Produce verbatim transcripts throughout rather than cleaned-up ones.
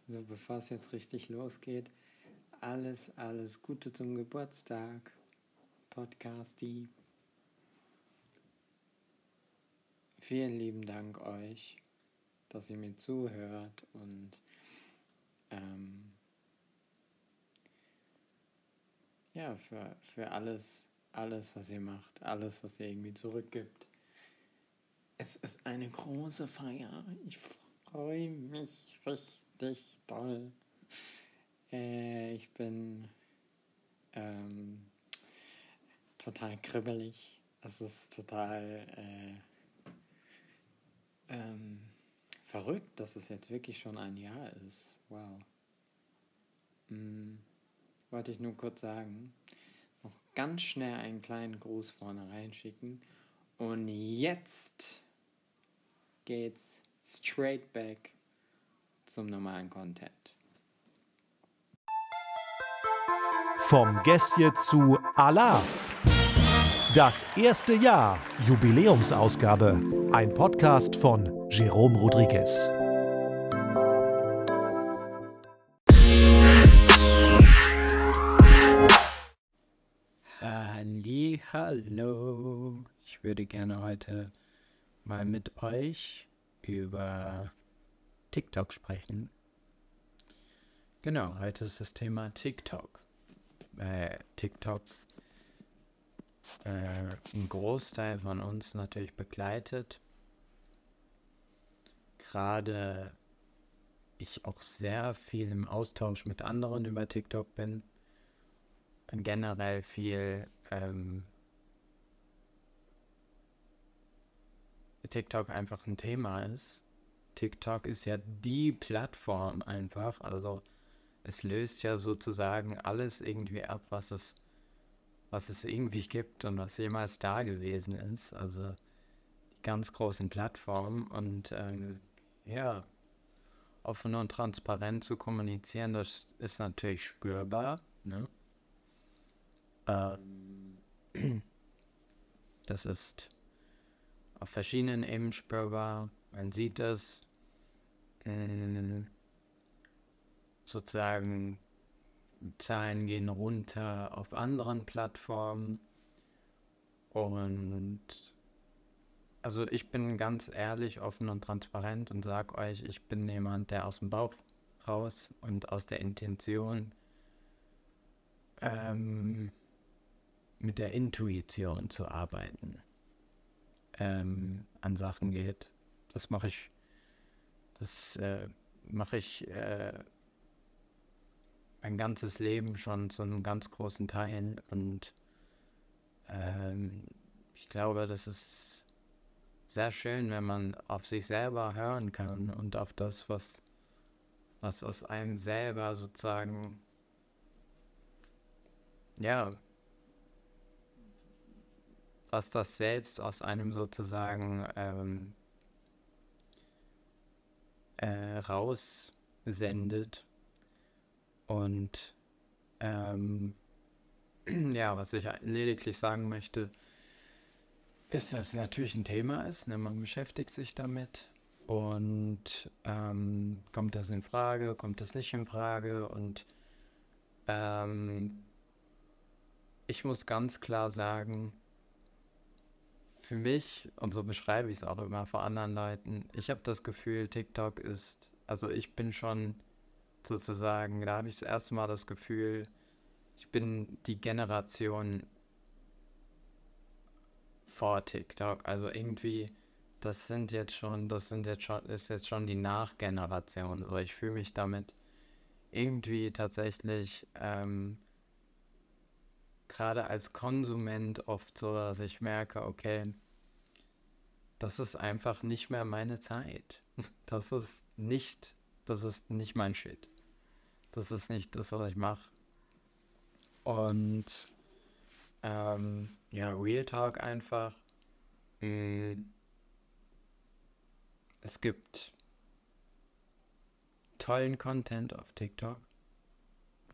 So, bevor es jetzt richtig losgeht, alles, alles Gute zum Geburtstag, Podcasti. Vielen lieben Dank euch, dass ihr mir zuhört und ähm, ja, für, für alles, alles, was ihr macht, alles, was ihr irgendwie zurückgibt. Es ist eine große Feier. Ich freue mich richtig doll. Äh, ich bin ähm, total kribbelig. Es ist total äh, ähm, verrückt, dass es jetzt wirklich schon ein Jahr ist. Wow. Hm, wollte ich nur kurz sagen. Noch ganz schnell einen kleinen Gruß vorne reinschicken. Und jetzt geht's straight back zum normalen Content. Vom Gäsje zu Alaf. Das erste Jahr, Jubiläumsausgabe. Ein Podcast von Jerome Rodriguez. Hallo. Ich würde gerne heute mal mit euch über TikTok sprechen. Genau, heute ist das Thema TikTok. Äh, TikTok äh, ein Großteil von uns natürlich begleitet. Gerade ich auch sehr viel im Austausch mit anderen über TikTok bin. Und generell viel ähm, TikTok einfach ein Thema ist. TikTok ist ja die Plattform einfach, also es löst ja sozusagen alles irgendwie ab, was es, was es irgendwie gibt und was jemals da gewesen ist. Also die ganz großen Plattformen und ähm, ja, offen und transparent zu kommunizieren, das ist natürlich spürbar, ne? Ähm, das ist auf verschiedenen Ebenen spürbar. Man sieht es äh, sozusagen, Zahlen gehen runter auf anderen Plattformen und also ich bin ganz ehrlich, offen und transparent und sage euch, ich bin jemand, der aus dem Bauch raus und aus der Intention ähm, mit der Intuition zu arbeiten ähm, an Sachen geht. Das mache ich das äh, mache ich äh, mein ganzes Leben schon zu einem ganz großen Teil und ähm, ich glaube, das ist sehr schön, wenn man auf sich selber hören kann und auf das, was, was aus einem selber sozusagen, ja, was das selbst aus einem sozusagen ähm, äh, raussendet. Und ähm, ja, was ich lediglich sagen möchte, ist, dass es natürlich ein Thema ist, ne? Man beschäftigt sich damit und ähm, kommt das in Frage, kommt das nicht in Frage und ähm, ich muss ganz klar sagen, für mich, und so beschreibe ich es auch immer vor anderen Leuten, ich habe das Gefühl, TikTok ist, also ich bin schon sozusagen, da habe ich das erste Mal das Gefühl, ich bin die Generation vor TikTok. Also irgendwie, das sind jetzt schon, das sind jetzt schon, ist jetzt schon die Nachgeneration. Also ich fühle mich damit irgendwie tatsächlich ähm, gerade als Konsument oft so, dass ich merke, okay, das ist einfach nicht mehr meine Zeit. Das ist nicht, das ist nicht mein Shit. Das ist nicht das, was ich mache. Und ähm, ja, Real Talk einfach. Mm, Es gibt tollen Content auf TikTok.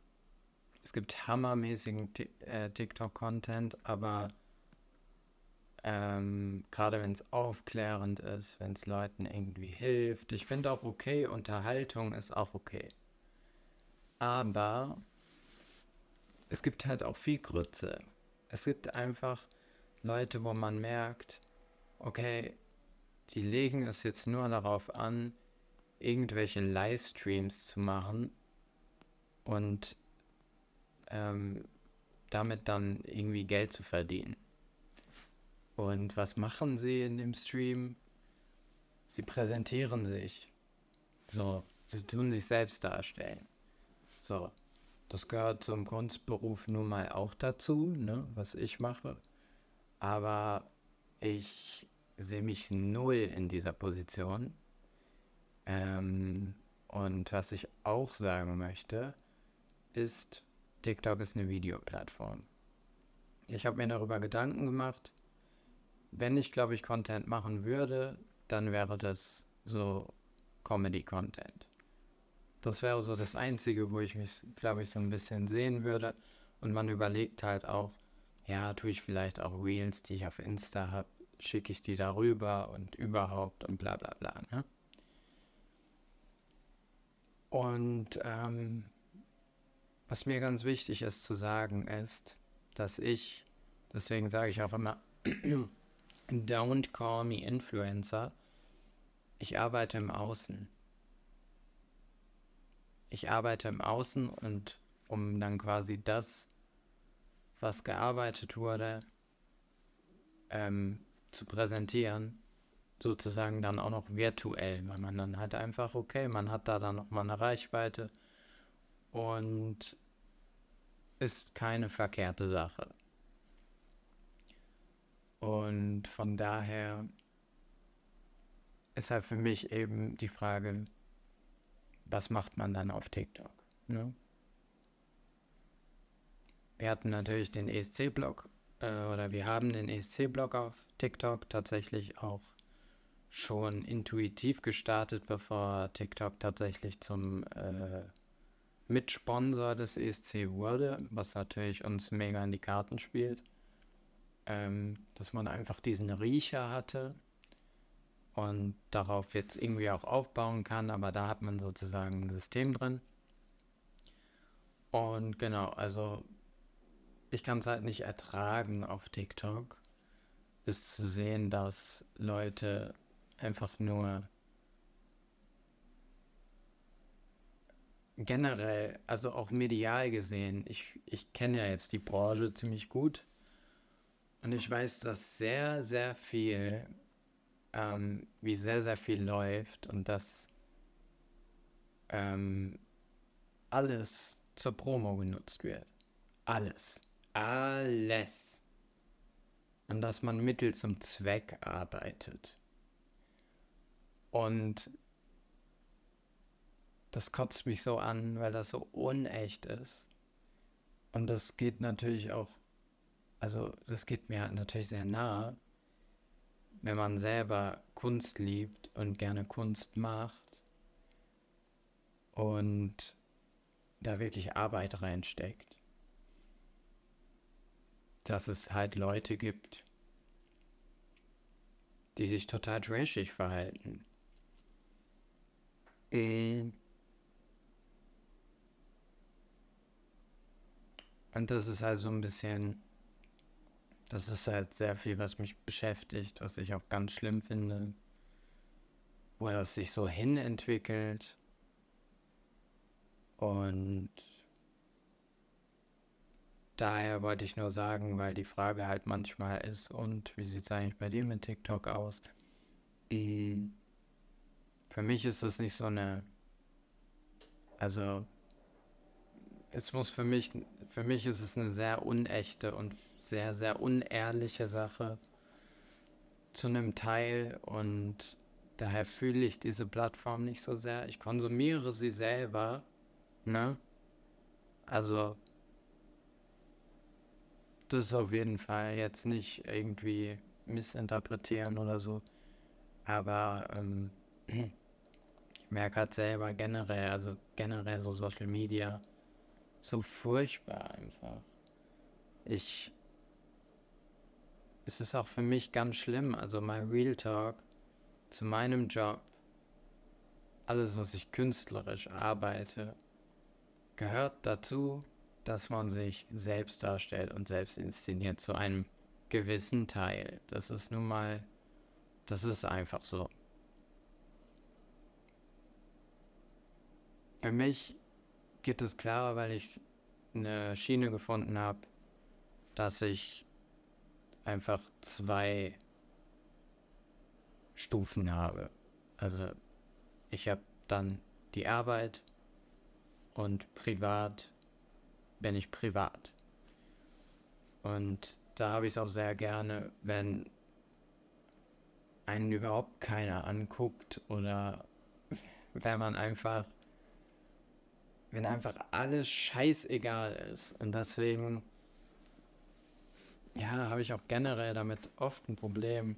Es gibt hammermäßigen Ti- äh, TikTok-Content, aber Ähm, gerade wenn es aufklärend ist, wenn es Leuten irgendwie hilft. Ich finde auch okay, Unterhaltung ist auch okay. Aber es gibt halt auch viel Grütze. Es gibt einfach Leute, wo man merkt, okay, die legen es jetzt nur darauf an, irgendwelche Livestreams zu machen und ähm, damit dann irgendwie Geld zu verdienen. Und was machen sie in dem Stream? Sie präsentieren sich. So, sie tun sich selbst darstellen. So, das gehört zum Kunstberuf nun mal auch dazu, ne, was ich mache. Aber ich sehe mich null in dieser Position. Ähm, und was ich auch sagen möchte, ist, TikTok ist eine Videoplattform. Ich habe mir darüber Gedanken gemacht. Wenn ich, glaube ich, Content machen würde, dann wäre das so Comedy-Content. Das wäre so das Einzige, wo ich mich, glaube ich, so ein bisschen sehen würde. Und man überlegt halt auch, ja, tue ich vielleicht auch Reels, die ich auf Insta habe, schicke ich die darüber und überhaupt und bla bla bla. Ne? Und ähm, was mir ganz wichtig ist zu sagen, ist, dass ich, deswegen sage ich auch immer, don't call me Influencer, ich arbeite im Außen. Ich arbeite im Außen und um dann quasi das, was gearbeitet wurde, ähm, zu präsentieren, sozusagen dann auch noch virtuell, weil man dann halt einfach, okay, man hat da dann nochmal eine Reichweite und ist keine verkehrte Sache. Und von daher ist halt für mich eben die Frage, was macht man dann auf TikTok? Ne? Wir hatten natürlich den E S C-Blog äh, oder wir haben den E S C-Blog auf TikTok tatsächlich auch schon intuitiv gestartet, bevor TikTok tatsächlich zum äh, Mitsponsor des E S C wurde, was natürlich uns mega in die Karten spielt. Ähm, dass man einfach diesen Riecher hatte und darauf jetzt irgendwie auch aufbauen kann, aber da hat man sozusagen ein System drin. Und genau, also ich kann es halt nicht ertragen auf TikTok, ist zu sehen, dass Leute einfach nur generell, also auch medial gesehen, ich, ich kenne ja jetzt die Branche ziemlich gut und ich weiß, dass sehr, sehr viel, ähm, wie sehr, sehr viel läuft und dass ähm, alles zur Promo genutzt wird. Alles. Alles. Und dass man Mittel zum Zweck arbeitet. Und das kotzt mich so an, weil das so unecht ist. Und das geht natürlich auch, also das geht mir natürlich sehr nahe, wenn man selber Kunst liebt und gerne Kunst macht und da wirklich Arbeit reinsteckt. Dass es halt Leute gibt, die sich total trashig verhalten. Und das ist halt so ein bisschen, das ist halt sehr viel, was mich beschäftigt, was ich auch ganz schlimm finde, wo das sich so hin entwickelt. Und daher wollte ich nur sagen, weil die Frage halt manchmal ist, und wie sieht es eigentlich bei dir mit TikTok aus? Für mich ist es nicht so eine, also es muss für mich, für mich ist es eine sehr unechte und sehr, sehr unehrliche Sache zu einem Teil und daher fühle ich diese Plattform nicht so sehr. Ich konsumiere sie selber, ne? Also das auf jeden Fall jetzt nicht irgendwie missinterpretieren oder so, aber ähm, ich merke halt selber generell, also generell so Social Media, so furchtbar einfach. Ich, es ist auch für mich ganz schlimm, also mein Real Talk zu meinem Job, alles, was ich künstlerisch arbeite, gehört dazu, dass man sich selbst darstellt und selbst inszeniert zu einem gewissen Teil. Das ist nun mal, das ist einfach so. Für mich geht es klarer, weil ich eine Schiene gefunden habe, dass ich einfach zwei Stufen habe. Also ich habe dann die Arbeit und privat bin ich privat. Und da habe ich es auch sehr gerne, wenn einen überhaupt keiner anguckt oder wenn man einfach, wenn einfach alles scheißegal ist. Und deswegen, ja, habe ich auch generell damit oft ein Problem,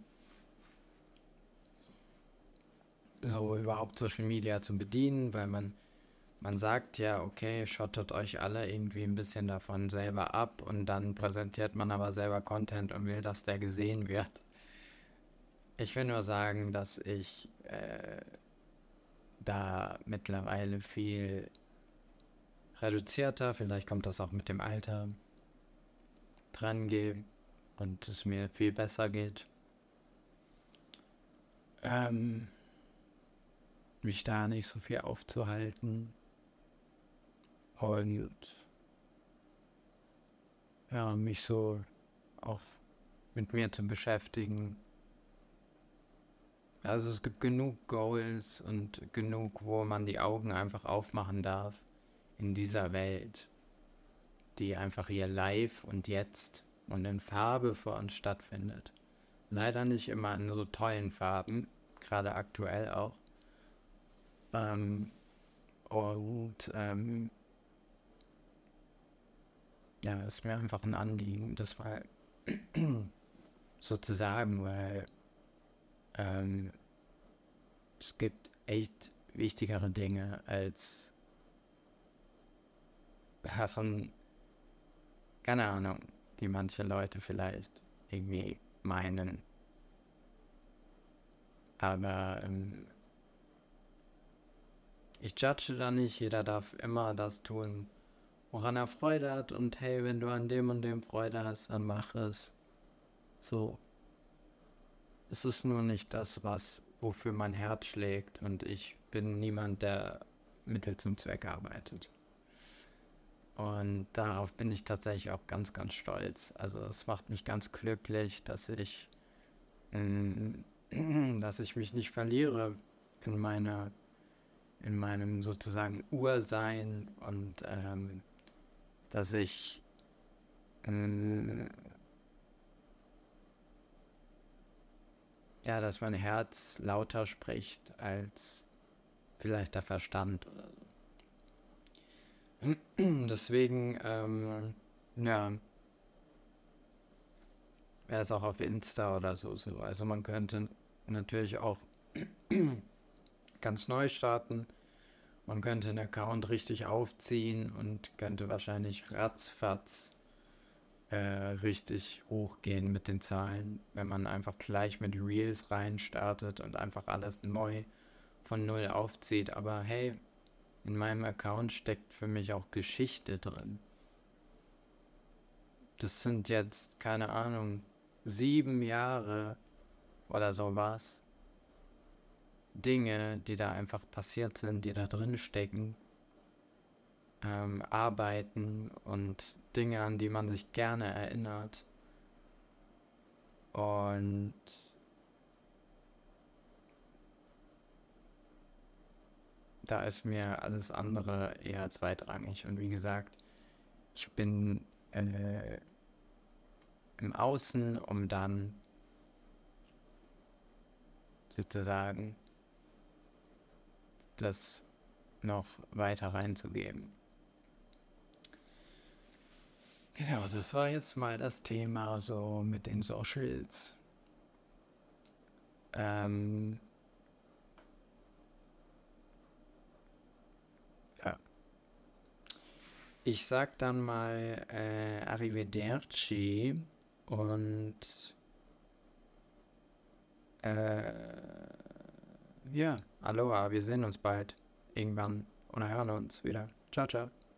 so überhaupt Social Media zu bedienen, weil man Man sagt ja, okay, schottet euch alle irgendwie ein bisschen davon selber ab und dann präsentiert man aber selber Content und will, dass der gesehen wird. Ich will nur sagen, dass ich äh, da mittlerweile viel reduzierter, vielleicht kommt das auch mit dem Alter, dran gehe und es mir viel besser geht. Ähm, mich da nicht so viel aufzuhalten. Und ja, mich so auch mit mir zu beschäftigen. Also es gibt genug Goals und genug, wo man die Augen einfach aufmachen darf in dieser Welt, die einfach hier live und jetzt und in Farbe vor uns stattfindet. Leider nicht immer in so tollen Farben, gerade aktuell auch. Ähm, und ähm, ja, ist mir einfach ein Anliegen, das mal sozusagen, weil ähm, es gibt echt wichtigere Dinge als Sachen, keine Ahnung, die manche Leute vielleicht irgendwie meinen. Aber ähm, ich judge da nicht, jeder darf immer das tun, woran er Freude hat, und hey, wenn du an dem und dem Freude hast, dann mach es. So. Es ist nur nicht das, was, wofür mein Herz schlägt, und ich bin niemand, der Mittel zum Zweck arbeitet. Und darauf bin ich tatsächlich auch ganz, ganz stolz. Also es macht mich ganz glücklich, dass ich, ähm, dass ich mich nicht verliere in meiner, in meinem sozusagen Ursein, und ähm, dass ich ähm, ja, dass mein Herz lauter spricht als vielleicht der Verstand oder so. Deswegen, ähm, ja, wäre es auch auf Insta oder so, so. Also man könnte natürlich auch ganz neu starten. Man könnte einen Account richtig aufziehen und könnte wahrscheinlich ratzfatz äh, richtig hochgehen mit den Zahlen, wenn man einfach gleich mit Reels rein startet und einfach alles neu von null aufzieht. Aber hey, in meinem Account steckt für mich auch Geschichte drin. Das sind jetzt, keine Ahnung, sieben Jahre oder sowas. Dinge, die da einfach passiert sind, die da drin stecken. Ähm, Arbeiten und Dinge, an die man sich gerne erinnert. Und da ist mir alles andere eher zweitrangig. Und wie gesagt, ich bin äh, im Außen, um dann sozusagen das noch weiter reinzugeben. Genau, das war jetzt mal das Thema so mit den Socials. Ähm, ja. Ich sag dann mal äh, Arrivederci und Äh, ja, Aloha, wir sehen uns bald irgendwann oder hören uns wieder. Ciao, ciao.